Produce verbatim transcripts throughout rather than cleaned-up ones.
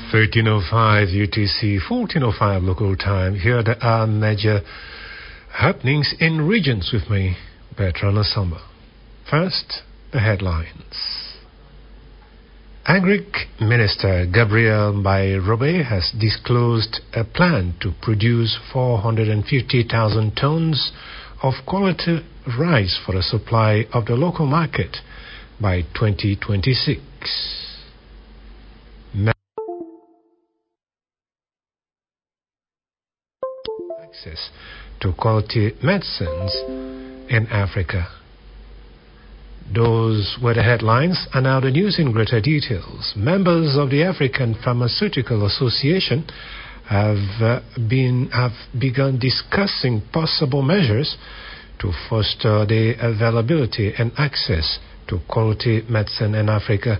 thirteen oh five U T C, fourteen oh five local time. Here are major happenings in regions with me, Bertrand Asamba. First, the headlines. Agric Minister Gabriel Mbaye-Robey has disclosed a plan to produce four hundred fifty thousand tons of quality rice for the supply of the local market by twenty twenty-six. Access to quality medicines in Africa. Those were the headlines, and now the news in greater details. Members of the African Pharmaceutical Association have uh, been have begun discussing possible measures to foster the availability and access to quality medicine in Africa.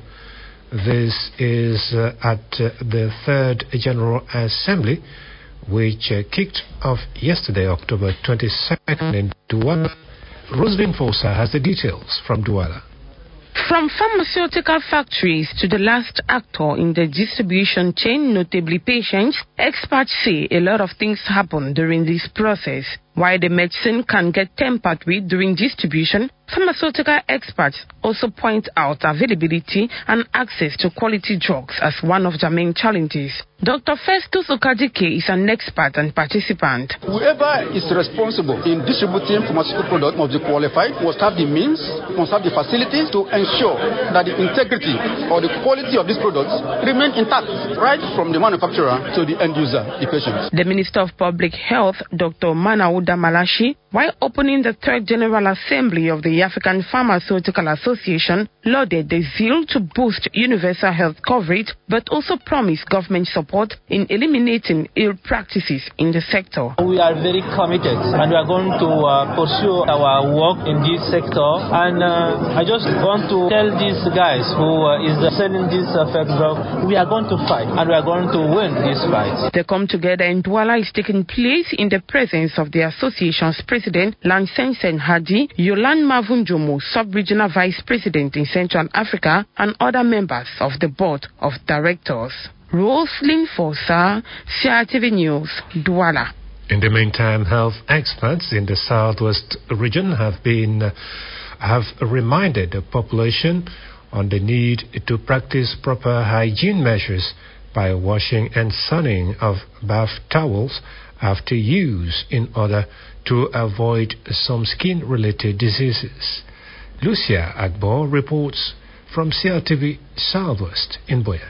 This is uh, at uh, the third General Assembly, which uh, kicked off yesterday, October twenty-second, in Douala. Rosalind Fosa has the details from Douala. From pharmaceutical factories to the last actor in the distribution chain, notably patients, experts say a lot of things happen during this process. While the medicine can get tampered with during distribution, pharmaceutical experts also point out availability and access to quality drugs as one of the main challenges. Doctor Festus Okadike is an expert and participant. Whoever is responsible in distributing pharmaceutical products must be qualified, must have the means, must have the facilities to ensure that the integrity or the quality of these products remain intact, right from the manufacturer to the end user, the patient. The Minister of Public Health, Doctor Manauda Malashi, while opening the third General Assembly of the African Pharmaceutical Association, lauded the zeal to boost universal health coverage, but also promised government support in eliminating ill practices in the sector. We are very committed and we are going to uh, pursue our work in this sector. And uh, I just want to tell these guys who uh, is selling this uh, fake drug, we are going to fight and we are going to win this fight. The come together in Douala is taking place in the presence of the association's president, Lansensen Hadi, Yolan Mavunjomo, sub-regional vice president in Central Africa, and other members of the board of directors. Rosalind Fosa, C R T V News, Douala. In the meantime, health experts in the southwest region have been uh, have reminded the population on the need to practice proper hygiene measures by washing and sunning of bath towels after use in order to avoid some skin-related diseases. Lucia Agbo reports from C R T V Southwest in Buea.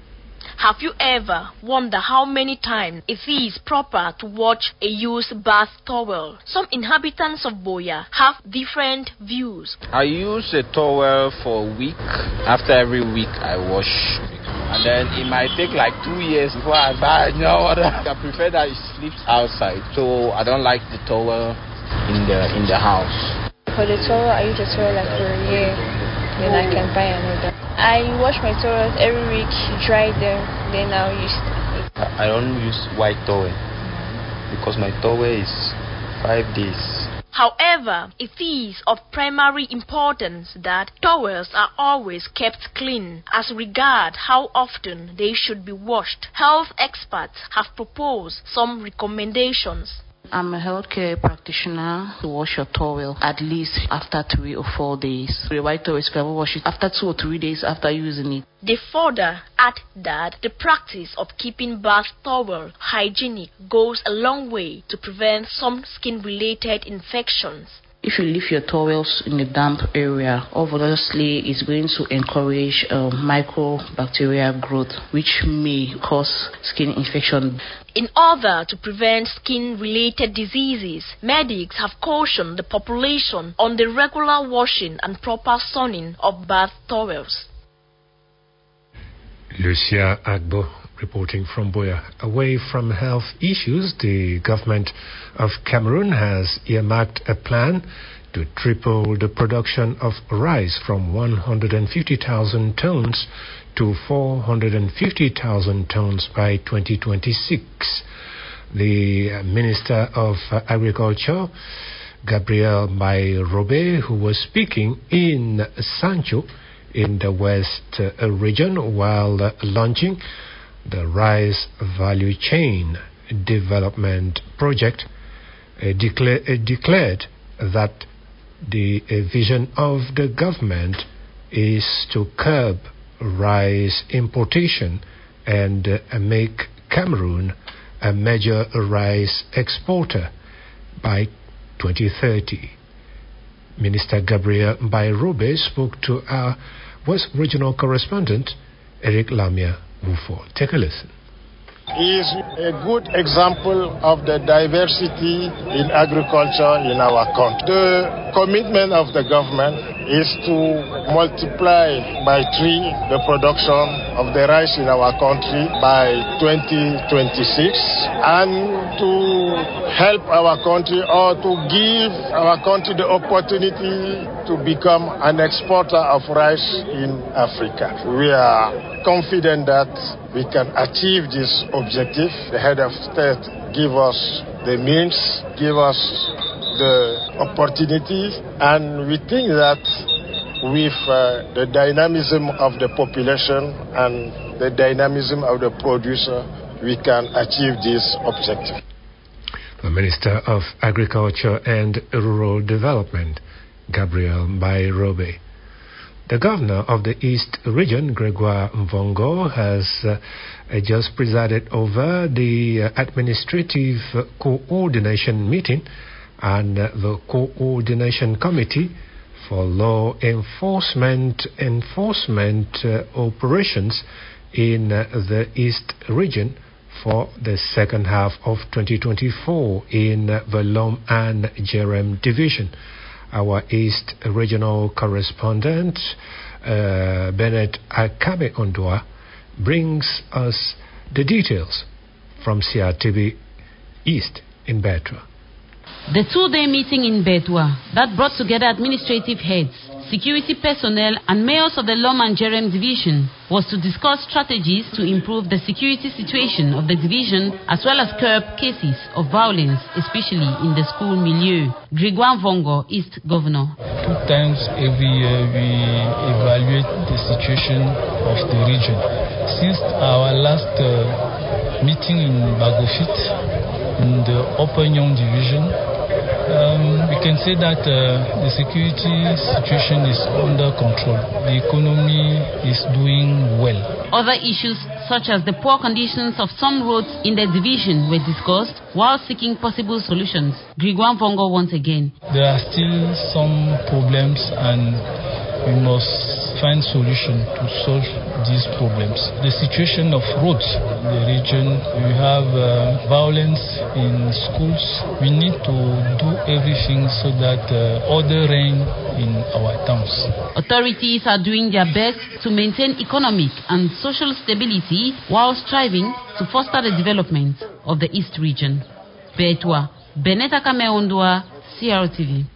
Have you ever wondered how many times it is proper to wash a used bath towel? Some inhabitants of Buea have different views. I use a towel for a week. After every week, I wash. And then it might take like two years before I buy no other. I prefer that it sleeps outside, so I don't like the towel in the in the house. For the towel, I use the towel like for a year, then I can buy another. I wash my towels every week, dry them, then I'll use it. I don't use white towel because my towel is five days. However, it is of primary importance that towels are always kept clean as regard how often they should be washed. Health experts have proposed some recommendations. I'm a healthcare practitioner. To wash your towel at least after three or four days. The white towel, you can wash it after two or three days after using it. They further add that the practice of keeping bath towel hygienic goes a long way to prevent some skin-related infections. If you leave your towels in a damp area, obviously it's going to encourage uh, microbacterial growth, which may cause skin infection. In order to prevent skin-related diseases, medics have cautioned the population on the regular washing and proper sunning of bath towels. Lucia Agbo reporting from Buea. Away from health issues, the government of Cameroon has earmarked a plan to triple the production of rice from one hundred fifty thousand tons to four hundred fifty thousand tons by twenty twenty-six. The Minister of Agriculture, Gabriel Mbaye-Robey, who was speaking in Sancho in the West uh, region while uh, launching the Rice Value Chain Development Project, uh, decla- uh, declared that the uh, vision of the government is to curb rice importation and uh, make Cameroon a major rice exporter by twenty thirty. Minister Gabriel Mbairobe spoke to our West Regional correspondent, Eric Lamia Wufo. Take a listen. Is a good example of the diversity in agriculture in our country. The commitment of the government is to multiply by three the production of the rice in our country by twenty twenty-six and to help our country or to give our country the opportunity to become an exporter of rice in Africa. We are confident that we can achieve this objective. The head of state give us the means, give us the opportunity, and we think that with uh, the dynamism of the population and the dynamism of the producer, we can achieve this objective. The Minister of Agriculture and Rural Development, Gabriel Mbairobe. The governor of the East Region, Gregoire Mvongo, has uh, just presided over the uh, administrative coordination meeting and uh, the coordination committee for law enforcement enforcement uh, operations in uh, the East Region for the second half of twenty twenty-four in uh, the Lom and Jerem Division. Our East Regional correspondent, uh, Bennett Akabe Ondua, brings us the details from C R T V East in Betua. The two-day meeting in Betua that brought together administrative heads, security personnel and mayors of the Lom and Jerem division was to discuss strategies to improve the security situation of the division as well as curb cases of violence, especially in the school milieu. Gregoire Mvongo, East Governor. Two times every year we evaluate the situation of the region. Since our last uh, meeting in Bagofit, in the Upper Nyong division, um, we can say that uh, the security situation is under control. The economy is doing well. Other issues such as the poor conditions of some roads in the division were discussed while seeking possible solutions. Gregoire Mvongo once again. There are still some problems and we must find solution to solve these problems. The situation of roads in the region, we have uh, violence in schools. We need to do everything so that uh, order reign in our towns. Authorities are doing their best to maintain economic and social stability while striving to foster the development of the East region. Betua, Beneta Kameondua, C R T V.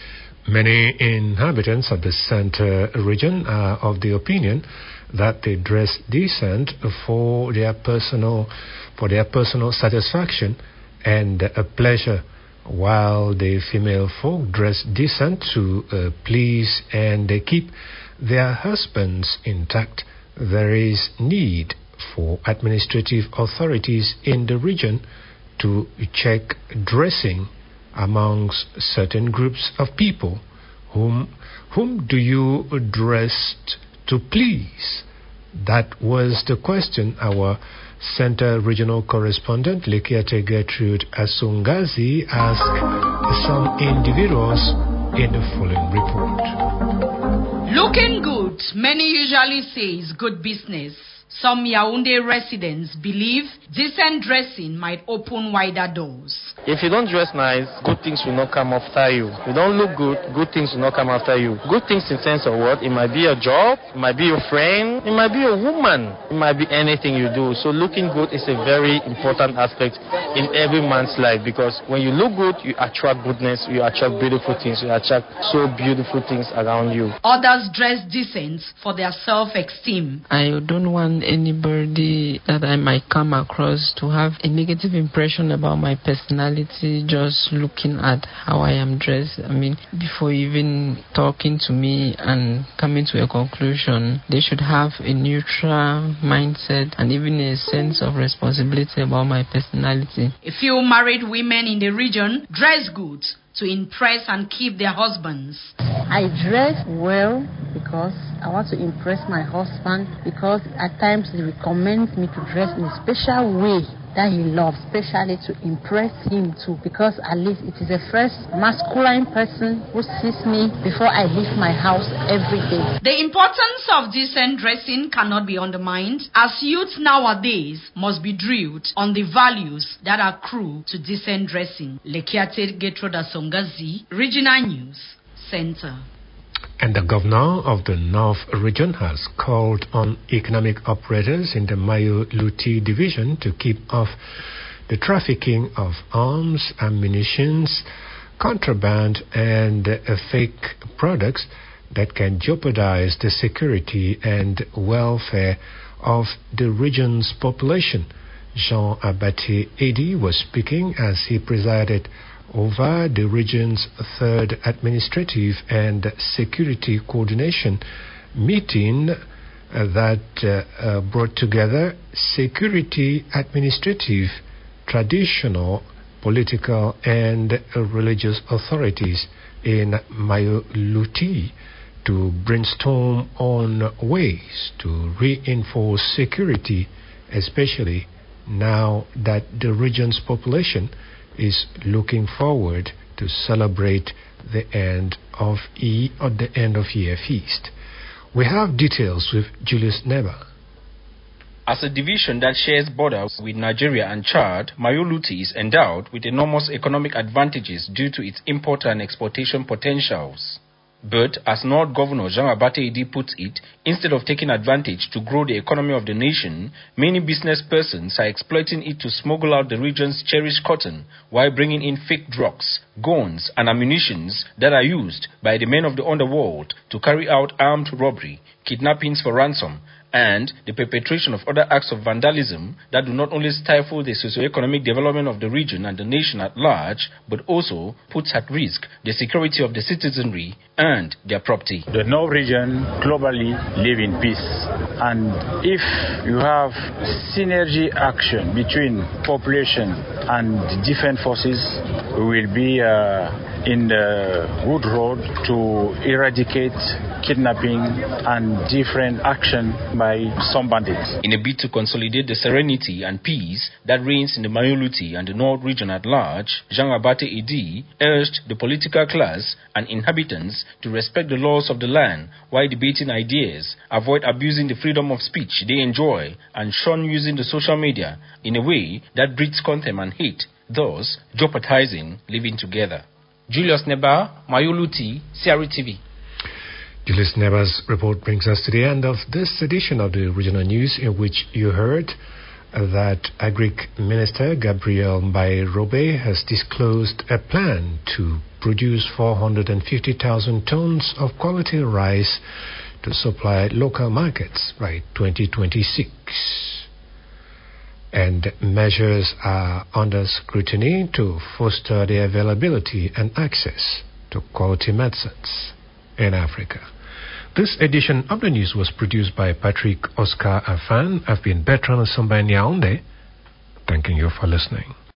Many inhabitants of the Centre region are of the opinion that they dress decent for their personal for their personal satisfaction and a pleasure, while the female folk dress decent to uh, please and they keep their husbands intact. There is need for administrative authorities in the region to check dressing amongst certain groups of people. Whom whom do you dress to please? That was the question our Centre Regional Correspondent Lekiate Gertrude Asungazi asked some individuals in the following report. Looking good, many usually say is good business. Some Yaoundé residents believe decent dressing might open wider doors. If you don't dress nice, good things will not come after you. If you don't look good, good things will not come after you. Good things in sense of what? It might be a job, it might be your friend, it might be a woman, it might be anything you do. So looking good is a very important aspect in every man's life, because when you look good, you attract goodness, you attract beautiful things, you attract so beautiful things around you. Others dress decent for their self-esteem. I don't want anybody that I might come across to have a negative impression about my personality. personality just looking at how I am dressed. I mean, before even talking to me and coming to a conclusion, they should have a neutral mindset and even a sense of responsibility about my personality. A few married women in the region dress good to impress and keep their husbands. I dress well because I want to impress my husband, because at times he recommends me to dress in a special way that he loves, especially to impress him too, because at least it is the first masculine person who sees me before I leave my house every day. The importance of decent dressing cannot be undermined, as youth nowadays must be drilled on the values that accrue to decent dressing. Lekiate Getroda Songazi, Regional News Center. And the governor of the North region has called on economic operators in the Mayo-Luti division to keep off the trafficking of arms, ammunitions, contraband, and uh, fake products that can jeopardize the security and welfare of the region's population. Jean Abate Edi was speaking as he presided over the region's third administrative and security coordination meeting uh, that uh, uh, brought together security, administrative, traditional, political, and uh, religious authorities in Mayo-Luti to brainstorm on ways to reinforce security, especially now that the region's population is looking forward to celebrate the end of E or the end of year feast. We have details with Julius Neba. As a division that shares borders with Nigeria and Chad, Mayo-Luti is endowed with enormous economic advantages due to its import and exportation potentials. But, as North Governor Jean Abate Edi puts it, instead of taking advantage to grow the economy of the nation, many business persons are exploiting it to smuggle out the region's cherished cotton while bringing in fake drugs, guns, and ammunitions that are used by the men of the underworld to carry out armed robbery, kidnappings for ransom, and the perpetration of other acts of vandalism that do not only stifle the socio-economic development of the region and the nation at large, but also puts at risk the security of the citizenry and their property. The North region globally live in peace, and if you have synergy action between population and defense forces, we will be uh, in the good road to eradicate kidnapping and different action by some bandits. In a bid to consolidate the serenity and peace that reigns in the Mayo-Luti and the North region at large, Jean Abate Edi urged the political class and inhabitants to respect the laws of the land while debating ideas, avoid abusing the freedom of speech they enjoy, and shun using the social media in a way that breeds contempt and hate, thus jeopardizing living together. Julius Neba, Mayo-Luti, C R E T V. Julius Neba's report brings us to the end of this edition of the Regional News, in which you heard that Agric Minister Gabriel Mbaye-Robe has disclosed a plan to produce four hundred fifty thousand tons of quality rice to supply local markets by twenty twenty-six. And measures are under scrutiny to foster the availability and access to quality medicines in Africa. This edition of the news was produced by Patrick Oscar Afan. I've been Bertrand Somba Yaoundé, thanking you for listening.